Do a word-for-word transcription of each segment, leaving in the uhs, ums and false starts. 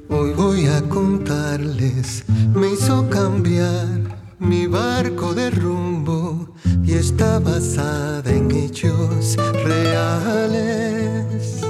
Hoy voy a contarles, me hizo cambiar mi barco de rumbo y está basada en hechos reales.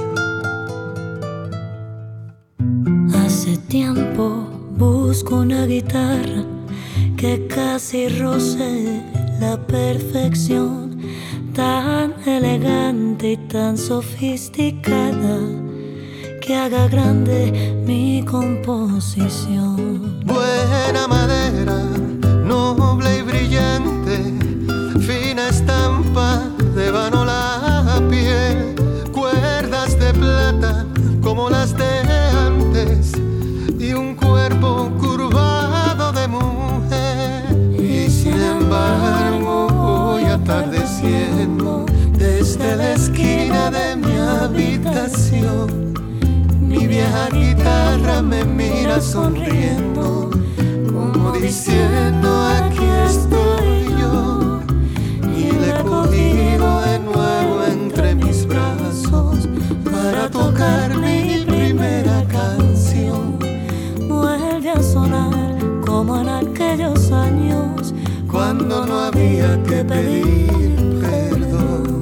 Hace tiempo busco una guitarra que casi roce la perfección, tan elegante y tan sofisticada, que haga grande mi composición. Buena madera, noble y brillante, fina estampa de vano la piel, cuerdas de plata como las de antes y un cuerpo curvado de mujer. Y sin embargo voy atardeciendo desde la esquina de mi habitación. Mi vieja guitarra me mira sonriendo, como diciendo aquí estoy yo. Y le he cogido de nuevo entre mis brazos para tocar mi primera canción. Vuelve a sonar como en aquellos años, cuando no había que pedir perdón.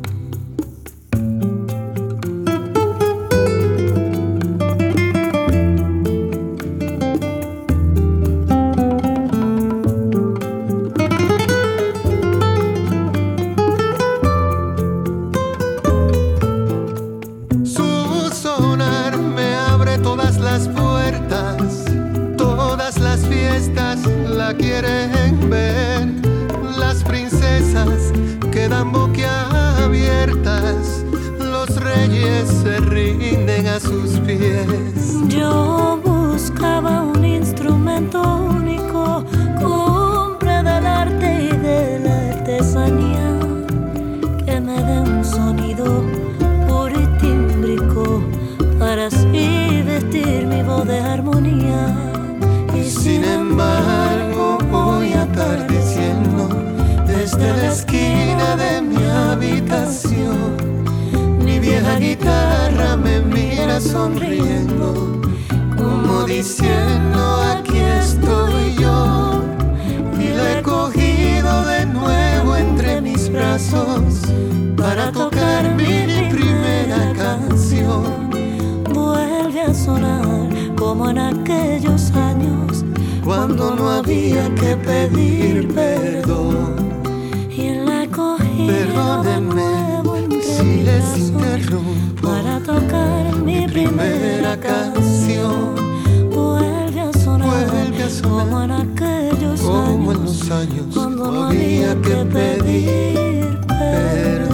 Todas las puertas, todas las fiestas la quieren ver. Las princesas quedan boquiabiertas, los reyes se rinden a sus pies. Yo buscaba un instrumento único, cumbre del arte y de la artesanía, que me dé un sonido puro y tímbrico, para así vestir mi voz de armonía. Y sin embargo voy atardeciendo desde la esquina de mi habitación. Mi vieja guitarra me mira sonriendo, como diciendo aquí estoy yo. Y la he cogido de nuevo entre mis brazos para tocar mi primera canción. Vuelve a sonar como en aquellos años, cuando no había que pedir perdón. Y la he cogido Perdónenme de nuevo entre si mis les brazos interrumpo para tocar mi primera canción. Vuelve a sonar, Vuelve a sonar como en aquellos como años, en los años cuando no había que pedir perdón.